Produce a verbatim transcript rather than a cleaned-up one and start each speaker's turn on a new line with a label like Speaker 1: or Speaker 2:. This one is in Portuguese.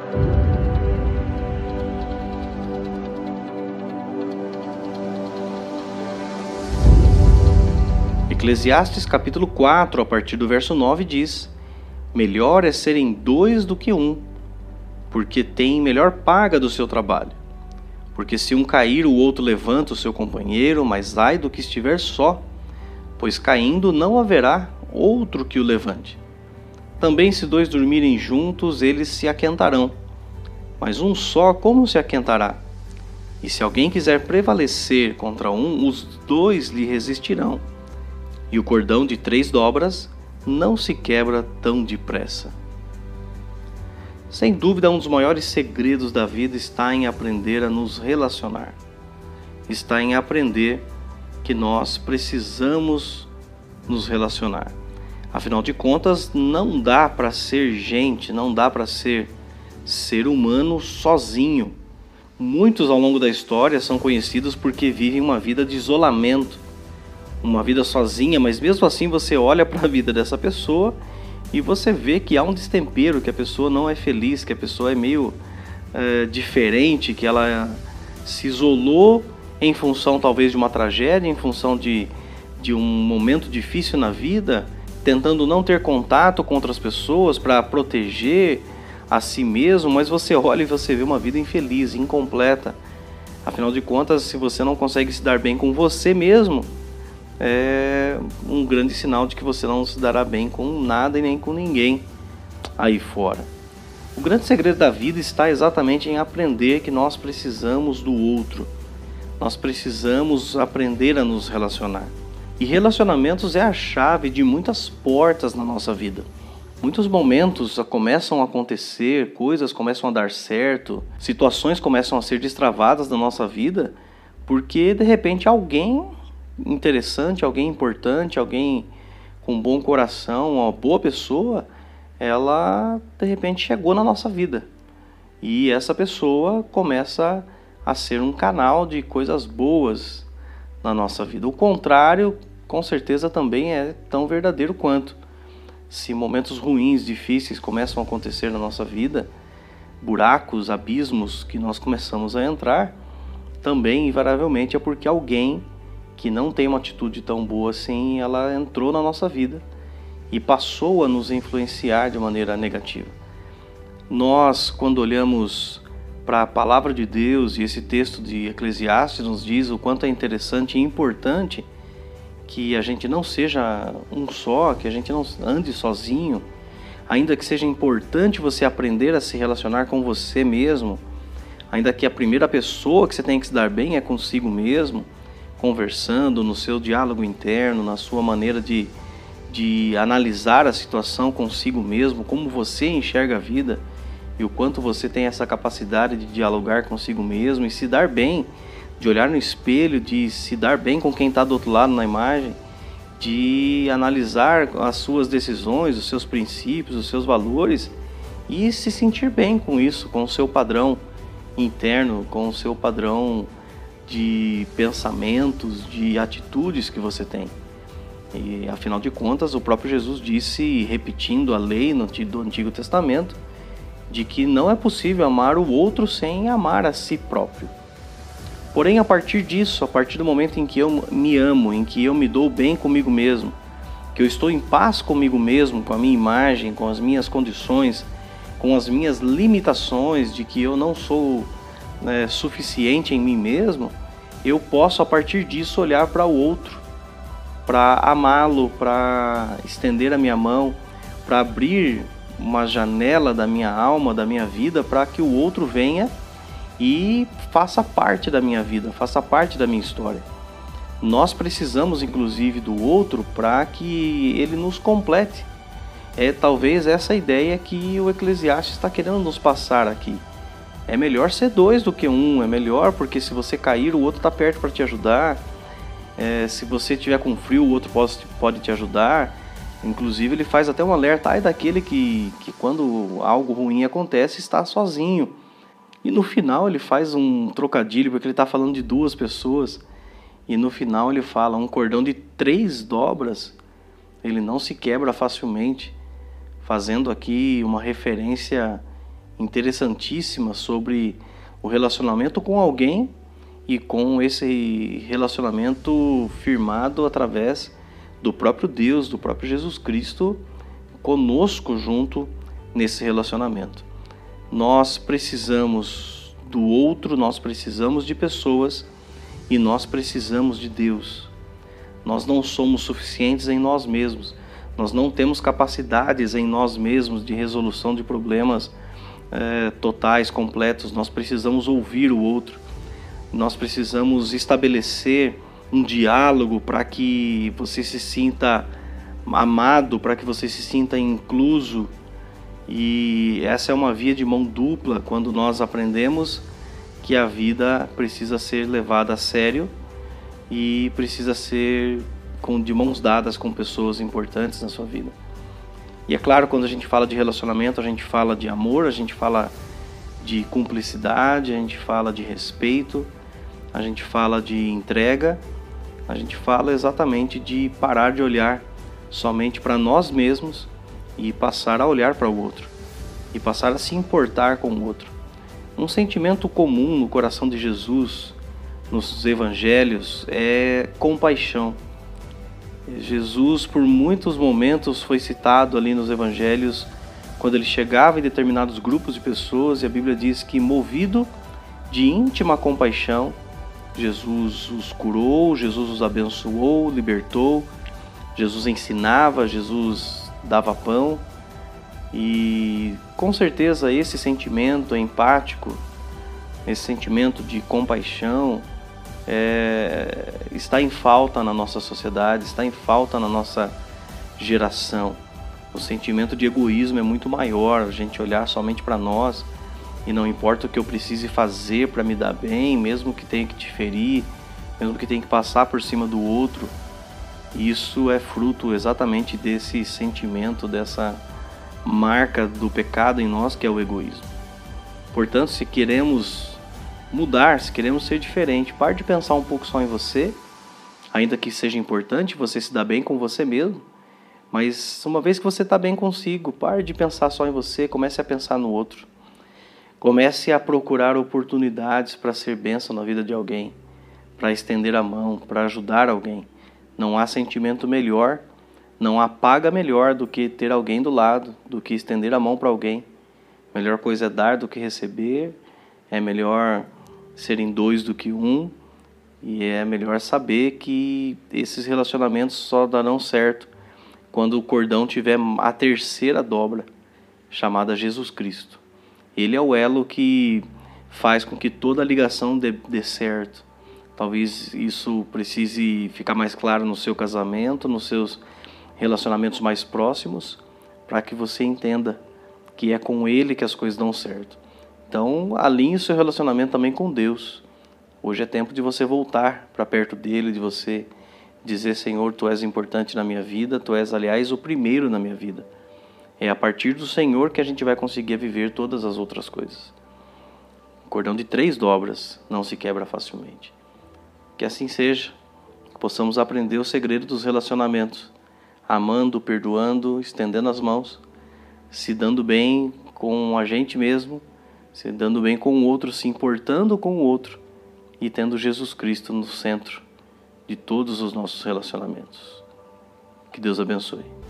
Speaker 1: Eclesiastes capítulo quatro, a partir do verso nove, diz: melhor é serem dois do que um, porque tem melhor paga do seu trabalho. Porque se um cair, o outro levanta o seu companheiro, mas ai do que estiver só, pois caindo não haverá outro que o levante. Também se dois dormirem juntos, eles se aquentarão, mas um só como se aquentará? E se alguém quiser prevalecer contra um, os dois lhe resistirão. E o cordão de três dobras não se quebra tão depressa. Sem dúvida, um dos maiores segredos da vida está em aprender a nos relacionar. Está em aprender que nós precisamos nos relacionar. Afinal de contas, não dá para ser gente, não dá para ser ser humano sozinho. Muitos ao longo da história são conhecidos porque vivem uma vida de isolamento, uma vida sozinha, mas mesmo assim você olha para a vida dessa pessoa e você vê que há um destempero, que a pessoa não é feliz, que a pessoa é meio é, diferente, que ela se isolou em função talvez de uma tragédia, em função de, de um momento difícil na vida, tentando não ter contato com outras pessoas para proteger a si mesmo, mas você olha e você vê uma vida infeliz, incompleta. Afinal de contas, se você não consegue se dar bem com você mesmo, é um grande sinal de que você não se dará bem com nada e nem com ninguém aí fora. O grande segredo da vida está exatamente em aprender que nós precisamos do outro. Nós precisamos aprender a nos relacionar. E relacionamentos é a chave de muitas portas na nossa vida. Muitos momentos começam a acontecer, coisas começam a dar certo, situações começam a ser destravadas na nossa vida, porque de repente alguém interessante, alguém importante, alguém com um bom coração, uma boa pessoa, ela de repente chegou na nossa vida. E essa pessoa começa a ser um canal de coisas boas na nossa vida. O contrário, com certeza, também é tão verdadeiro quanto. Se momentos ruins, difíceis começam a acontecer na nossa vida, buracos, abismos que nós começamos a entrar, também invariavelmente é porque alguém que não tem uma atitude tão boa assim, ela entrou na nossa vida e passou a nos influenciar de maneira negativa. Nós, quando olhamos para a palavra de Deus, e esse texto de Eclesiastes nos diz o quanto é interessante e importante que a gente não seja um só, que a gente não ande sozinho, ainda que seja importante você aprender a se relacionar com você mesmo, ainda que a primeira pessoa que você tem que se dar bem é consigo mesmo, conversando no seu diálogo interno, na sua maneira de, de analisar a situação consigo mesmo, como você enxerga a vida e o quanto você tem essa capacidade de dialogar consigo mesmo e se dar bem, de olhar no espelho, de se dar bem com quem está do outro lado na imagem, de analisar as suas decisões, os seus princípios, os seus valores e se sentir bem com isso, com o seu padrão interno, com o seu padrão de pensamentos, de atitudes que você tem. E afinal de contas, o próprio Jesus disse, repetindo a lei do Antigo Testamento, de que não é possível amar o outro sem amar a si próprio. Porém, a partir disso, a partir do momento em que eu me amo, em que eu me dou bem comigo mesmo, que eu estou em paz comigo mesmo, com a minha imagem, com as minhas condições, com as minhas limitações, de que eu não sou É, suficiente em mim mesmo, eu posso a partir disso olhar para o outro, para amá-lo, para estender a minha mão, para abrir uma janela da minha alma, da minha vida, para que o outro venha e faça parte da minha vida, faça parte da minha história. Nós precisamos inclusive do outro para que ele nos complete. É talvez essa ideia que o Eclesiastes está querendo nos passar aqui. É melhor ser dois do que um, é melhor porque se você cair, o outro está perto para te ajudar. É, se você tiver com frio, o outro pode, pode te ajudar. Inclusive ele faz até um alerta, ai daquele que, que quando algo ruim acontece está sozinho. E no final ele faz um trocadilho, porque ele está falando de duas pessoas. E no final ele fala, um cordão de três dobras, ele não se quebra facilmente. Fazendo aqui uma referência interessantíssima sobre o relacionamento com alguém e com esse relacionamento firmado através do próprio Deus, do próprio Jesus Cristo, conosco junto nesse relacionamento. Nós precisamos do outro, nós precisamos de pessoas e nós precisamos de Deus. Nós não somos suficientes em nós mesmos. Nós não temos capacidades em nós mesmos de resolução de problemas é, totais, completos. Nós precisamos ouvir o outro. Nós precisamos estabelecer um diálogo para que você se sinta amado, para que você se sinta incluso. E essa é uma via de mão dupla quando nós aprendemos que a vida precisa ser levada a sério e precisa ser com, de mãos dadas com pessoas importantes na sua vida. E é claro, quando a gente fala de relacionamento, a gente fala de amor, a gente fala de cumplicidade, a gente fala de respeito, a gente fala de entrega, a gente fala exatamente de parar de olhar somente para nós mesmos e passar a olhar para o outro, e passar a se importar com o outro. Um sentimento comum no coração de Jesus, nos evangelhos, é compaixão. Jesus, por muitos momentos, foi citado ali nos evangelhos, quando ele chegava em determinados grupos de pessoas, e a Bíblia diz que, movido de íntima compaixão, Jesus os curou, Jesus os abençoou, libertou, Jesus ensinava, Jesus dava pão. E com certeza esse sentimento empático, esse sentimento de compaixão é, está em falta na nossa sociedade, está em falta na nossa geração. O sentimento de egoísmo é muito maior, a gente olhar somente para nós e não importa o que eu precise fazer para me dar bem, mesmo que tenha que te ferir, mesmo que tenha que passar por cima do outro. Isso é fruto exatamente desse sentimento, dessa marca do pecado em nós, que é o egoísmo. Portanto, se queremos mudar, se queremos ser diferente, pare de pensar um pouco só em você, ainda que seja importante você se dar bem com você mesmo, mas uma vez que você está bem consigo, pare de pensar só em você, comece a pensar no outro. Comece a procurar oportunidades para ser bênção na vida de alguém, para estender a mão, para ajudar alguém. Não há sentimento melhor, não há paga melhor do que ter alguém do lado, do que estender a mão para alguém. A melhor coisa é dar do que receber, é melhor serem dois do que um, e é melhor saber que esses relacionamentos só darão certo quando o cordão tiver a terceira dobra, chamada Jesus Cristo. Ele é o elo que faz com que toda a ligação dê, dê certo. Talvez isso precise ficar mais claro no seu casamento, nos seus relacionamentos mais próximos, para que você entenda que é com Ele que as coisas dão certo. Então, alinhe o seu relacionamento também com Deus. Hoje é tempo de você voltar para perto dEle, de você dizer: Senhor, Tu és importante na minha vida, Tu és, aliás, o primeiro na minha vida. É a partir do Senhor que a gente vai conseguir viver todas as outras coisas. O cordão de três dobras não se quebra facilmente. Que assim seja, que possamos aprender o segredo dos relacionamentos, amando, perdoando, estendendo as mãos, se dando bem com a gente mesmo, se dando bem com o outro, se importando com o outro e tendo Jesus Cristo no centro de todos os nossos relacionamentos. Que Deus abençoe.